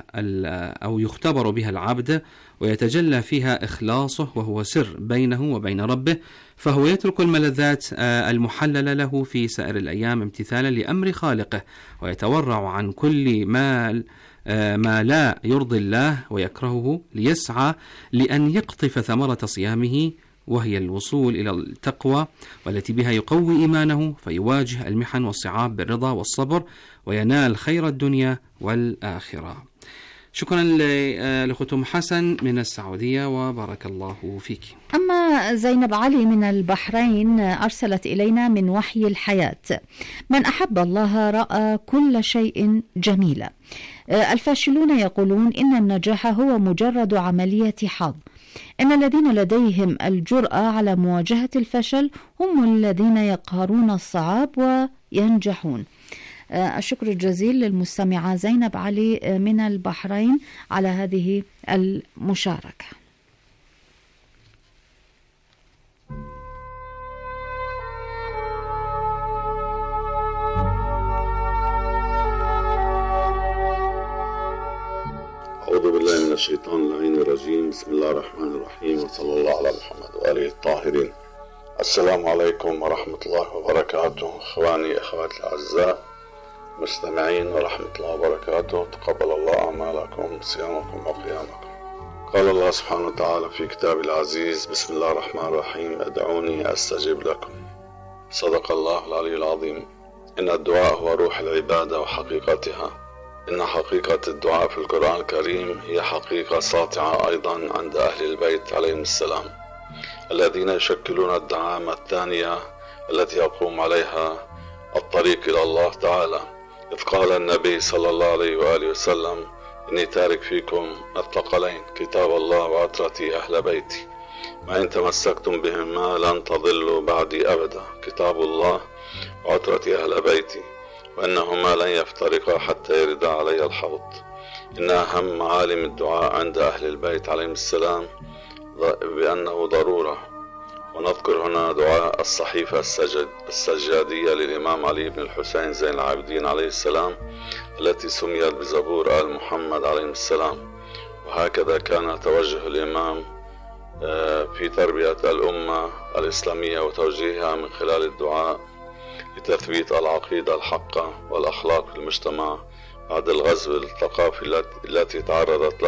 بها العبد ويتجلى فيها إخلاصه، وهو سر بينه وبين ربه، فهو يترك الملذات المحللة له في سائر الأيام امتثالا لأمر خالقه، ويتورع عن كل ما لا يرضي الله ويكرهه، ليسعى لأن يقطف ثمرة صيامه، وهي الوصول إلى التقوى، والتي بها يقوي إيمانه فيواجه المحن والصعاب بالرضا والصبر، وينال خير الدنيا والآخرة. شكرا لأخت أم حسن من السعودية وبارك الله فيك. أما زينب علي من البحرين أرسلت إلينا من وحي الحياة: من أحب الله رأى كل شيء جميلا. الفاشلون يقولون إن النجاح هو مجرد عملية حظ. إن الذين لديهم الجرأة على مواجهة الفشل هم الذين يقهرون الصعاب وينجحون. الشكر الجزيل للمستمعة زينب علي من البحرين على هذه المشاركة. أعوذ بالله من الشيطان اللعين الرجيم. بسم الله الرحمن الرحيم، وصلى الله على محمد وآله الطاهرين. السلام عليكم ورحمة الله وبركاته. إخواني أخواتي الأعزاء مستمعين ورحمة الله وبركاته، تقبل الله أعمالكم صيامكم وقيامكم. قال الله سبحانه وتعالى في كتاب العزيز: بسم الله الرحمن الرحيم، ادعوني أستجب لكم. صدق الله العلي العظيم. إن الدعاء هو روح العبادة وحقيقتها. إن حقيقة الدعاء في القرآن الكريم هي حقيقة ساطعة أيضا عند أهل البيت عليهم السلام، الذين يشكلون الدعامة الثانية التي يقوم عليها الطريق إلى الله تعالى. إذ قال النبي صلى الله عليه وآله وسلم: إني تارك فيكم الثقلين، كتاب الله وعترتي أهل بيتي. وإن تمسكتم بهما لن تضلوا بعدي أبدا، كتاب الله وعترة أهل بيتي، وأنهما لن يفترقا حتى يرد علي الحوض. إن أهم معالم الدعاء عند أهل البيت عليهم السلام بأنه ضرورة. ونذكر هنا دعاء الصحيفة السجادية للإمام علي بن الحسين زين العابدين عليه السلام، التي سميت بزبور آل محمد عليهم السلام. وهكذا كان توجه الإمام في تربية الأمة الإسلامية وتوجيهها من خلال الدعاء لتثبيت العقيدة الحقة والأخلاق في المجتمع بعد الغزو الثقافي التي تعرض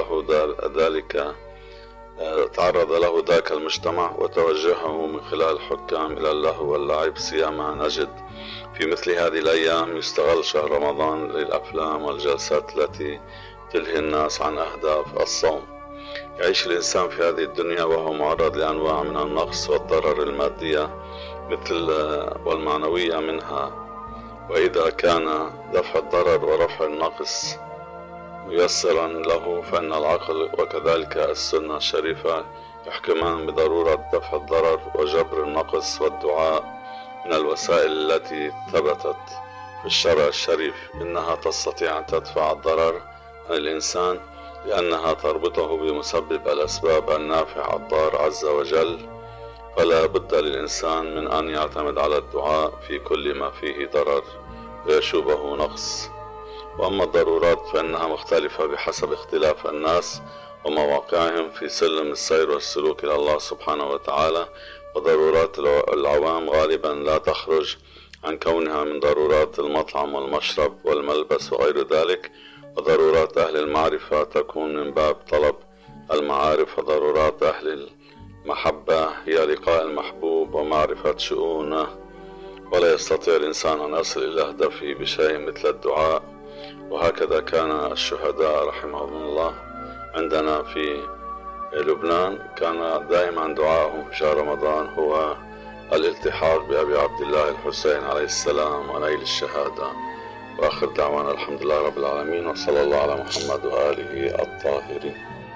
له ذاك المجتمع، وتوجهه من خلال الحكام إلى اللهو واللعب، سيما نجد في مثل هذه الأيام يستغل شهر رمضان للأفلام والجلسات التي تلهي الناس عن أهداف الصوم. يعيش الإنسان في هذه الدنيا وهو معرض لأنواع من النقص والضرر المادية والمعنوية منها، وإذا كان دفع الضرر ورفع النقص ميسرا له فإن العقل وكذلك السنة الشريفة يحكمان بضرورة دفع الضرر وجبر النقص، والدعاء من الوسائل التي ثبتت في الشرع الشريف إنها تستطيع أن تدفع الضرر عن الإنسان لأنها تربطه بمسبب الأسباب النافع الضار عز وجل. فلا بد للإنسان من أن يعتمد على الدعاء في كل ما فيه ضرر ويشوبه نقص. وأما الضرورات فإنها مختلفة بحسب اختلاف الناس ومواقعهم في سلم السير والسلوك إلى الله سبحانه وتعالى. وضرورات العوام غالبا لا تخرج عن كونها من ضرورات المطعم والمشرب والملبس وغير ذلك، وضرورات أهل المعرفة تكون من باب طلب المعارف، وضرورات أهل المحبة هي لقاء المحبوب ومعرفة شؤونه. ولا يستطيع الإنسان أن يصل إلى هدفه بشيء مثل الدعاء. وهكذا كان الشهداء رحمهم الله عندنا في لبنان، كان دائما دعاءهم في شهر رمضان هو الالتحاق بأبي عبد الله الحسين عليه السلام ونيل الشهادة. وآخر دعوانا الحمد لله رب العالمين، وصلى الله على محمد وآله الطاهرين.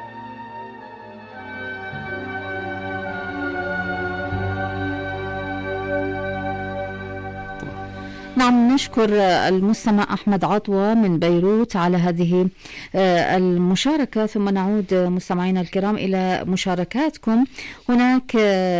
نعم، نشكر المستمع أحمد عطوة من بيروت على هذه المشاركة. ثم نعود مستمعينا الكرام إلى مشاركاتكم. هناك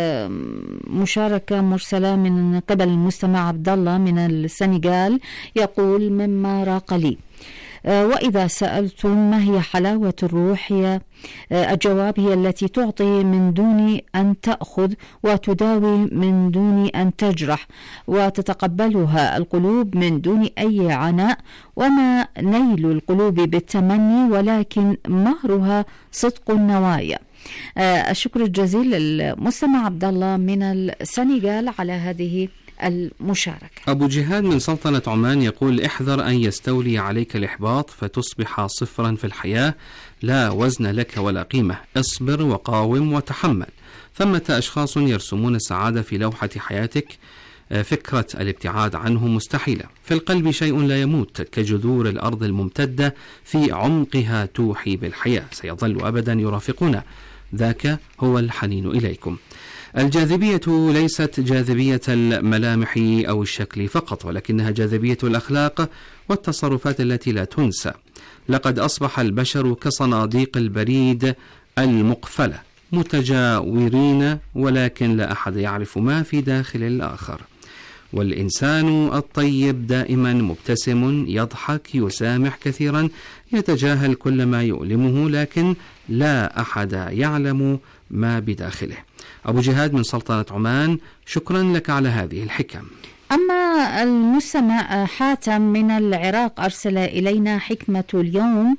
مشاركة مرسلة من قبل المستمع عبد الله من السنغال، يقول: مما راق لي وإذا سألتم ما هي حلاوة الروح، هي الجواب هي التي تعطي من دون أن تأخذ، وتداوي من دون أن تجرح، وتتقبلها القلوب من دون أي عناء، وما نيل القلوب بالتمني ولكن مهرها صدق النوايا. الشكر الجزيل للمستمع عبد الله من السنغال على هذه المشاركة. أبو جهاد من سلطنة عمان يقول: احذر أن يستولي عليك الإحباط فتصبح صفرا في الحياة، لا وزن لك ولا قيمة. اصبر وقاوم وتحمل. ثمة أشخاص يرسمون السعادة في لوحة حياتك، فكرة الابتعاد عنه مستحيلة. في القلب شيء لا يموت كجذور الأرض الممتدة، في عمقها توحي بالحياة، سيظل أبدا يرافقنا، ذاك هو الحنين إليكم. الجاذبية ليست جاذبية الملامح أو الشكل فقط، ولكنها جاذبية الأخلاق والتصرفات التي لا تنسى. لقد أصبح البشر كصناديق البريد المقفلة، متجاورين ولكن لا أحد يعرف ما في داخل الآخر. والإنسان الطيب دائما مبتسم، يضحك، يسامح كثيرا، يتجاهل كل ما يؤلمه، لكن لا أحد يعلم ما بداخله. أبو جهاد من سلطنة عمان، شكرا لك على هذه الحكم. أما المستمع حاتم من العراق أرسل إلينا حكمة اليوم: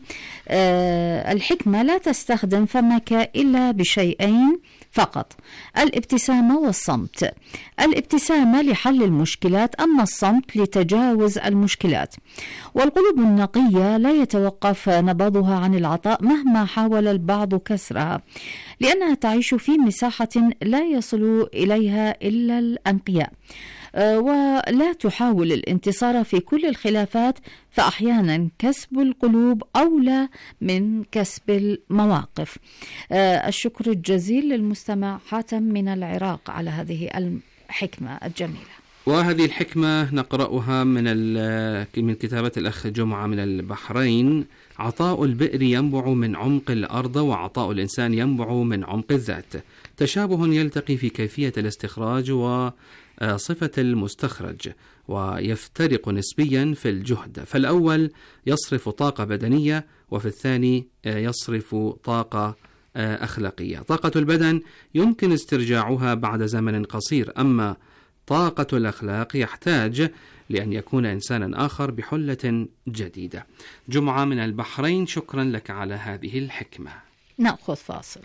الحكمة لا تستخدم فمك إلا بشيئين فقط: الابتسامة والصمت. الابتسامة لحل المشكلات، أما الصمت لتجاوز المشكلات. والقلوب النقية لا يتوقف نبضها عن العطاء مهما حاول البعض كسرها، لأنها تعيش في مساحة لا يصل إليها إلا الأنقياء. ولا تحاول الانتصار في كل الخلافات، فأحيانا كسب القلوب أولى من كسب المواقف. الشكر الجزيل للمستمع حاتم من العراق على هذه الحكمة الجميلة. وهذه الحكمة نقرأها من كتابة الأخ جمعة من البحرين: عطاء البئر ينبع من عمق الأرض، وعطاء الإنسان ينبع من عمق الذات. تشابه يلتقي في كيفية الاستخراج وصفة المستخرج، ويفترق نسبيا في الجهد. فالأول يصرف طاقة بدنية، وفي الثاني يصرف طاقة أخلاقية. طاقة البدن يمكن استرجاعها بعد زمن قصير، أما طاقة الأخلاق يحتاج لأن يكون إنسانا آخر بحلة جديدة. جمعة من البحرين، شكرا لك على هذه الحكمة. نأخذ فاصل.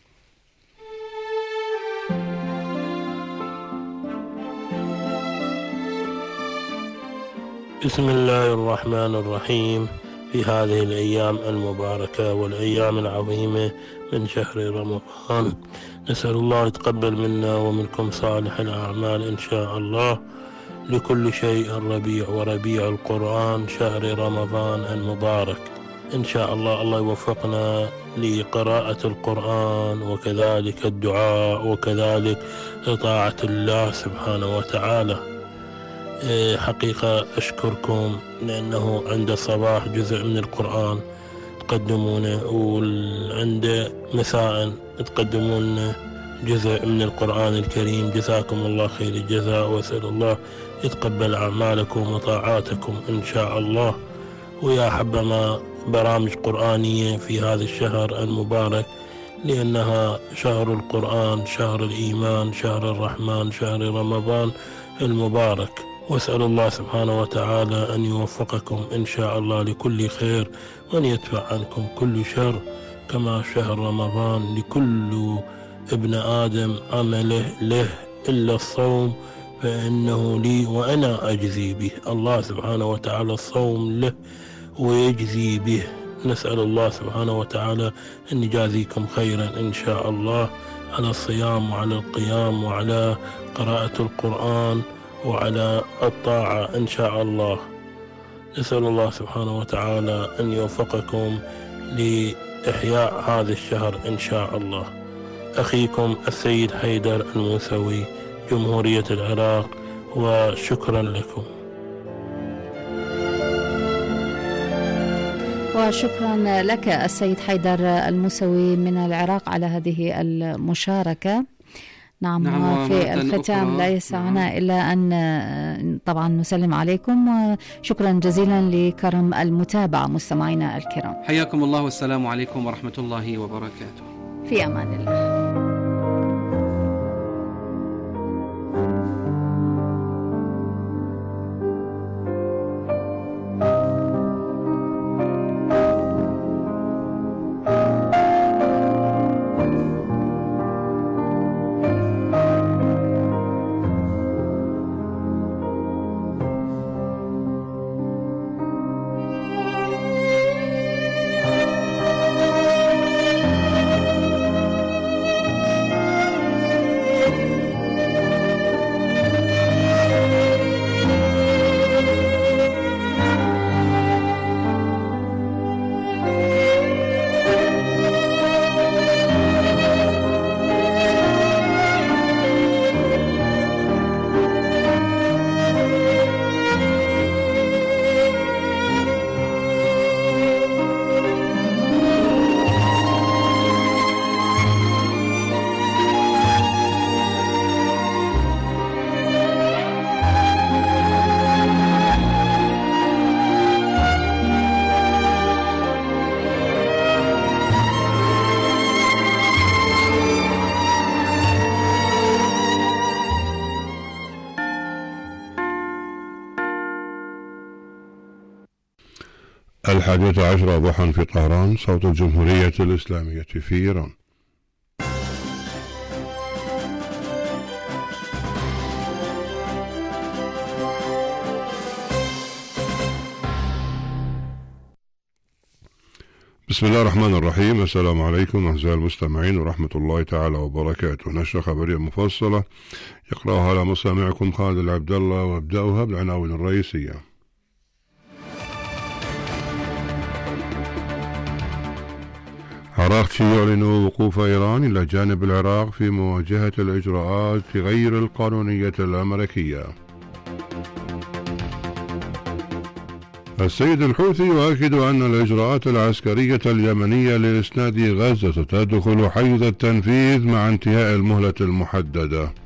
بسم الله الرحمن الرحيم. في هذه الأيام المباركة والأيام العظيمة من شهر رمضان، نسأل الله يتقبل منا ومنكم صالح الأعمال إن شاء الله. لكل شيء ربيع، وربيع القرآن شهر رمضان المبارك إن شاء الله. الله يوفقنا لقراءة القرآن، وكذلك الدعاء، وكذلك طاعة الله سبحانه وتعالى. حقيقة أشكركم، لأنه عند الصباح جزء من القرآن تقدمونه، وعند مساء تقدمون جزء من القرآن الكريم. جزاكم الله خير الجزاء، وأسأل الله يتقبل أعمالكم وطاعاتكم إن شاء الله. ويا حبما برامج قرآنية في هذا الشهر المبارك، لأنها شهر القرآن، شهر الإيمان، شهر الرحمن، شهر رمضان المبارك. وأسأل الله سبحانه وتعالى أن يوفقكم إن شاء الله لكل خير، وأن يدفع عنكم كل شر، كما شهر رمضان لكل ابن آدم عمله له إلا الصوم فإنه لي وأنا أجزي به. الله سبحانه وتعالى الصوم له ويجزي به. نسأل الله سبحانه وتعالى أن يجازيكم خيرا إن شاء الله على الصيام وعلى القيام وعلى قراءة القرآن وعلى الطاعة إن شاء الله. نسأل الله سبحانه وتعالى أن يوفقكم لإحياء هذا الشهر إن شاء الله. أخيكم السيد حيدر الموسوي، جمهورية العراق، وشكرا لكم. وشكرا لك السيد حيدر الموسوي من العراق على هذه المشاركة. نعم، في الختام لا يسعنا إلا أن طبعا نسلم عليكم، وشكرا جزيلا لكرم المتابعة مستمعينا الكرام. حياكم الله، والسلام عليكم ورحمة الله وبركاته. في أمان الله. الحادية عشرة ضحى في طهران، صوت الجمهورية الإسلامية في إيران. بسم الله الرحمن الرحيم. السلام عليكم أعزائي المستمعين ورحمة الله تعالى وبركاته. نشرة خبرية مفصلة يقرأها على مسامعكم خالد العبد الله، وابدأها بالعناوين الرئيسية. عراقشي يعلن وقوف إيران إلى جانب العراق في مواجهة الإجراءات غير القانونية الأمريكية. السيد الحوثي يؤكد أن الإجراءات العسكرية اليمنية لإسناد غزة تدخل حيز التنفيذ مع انتهاء المهلة المحددة.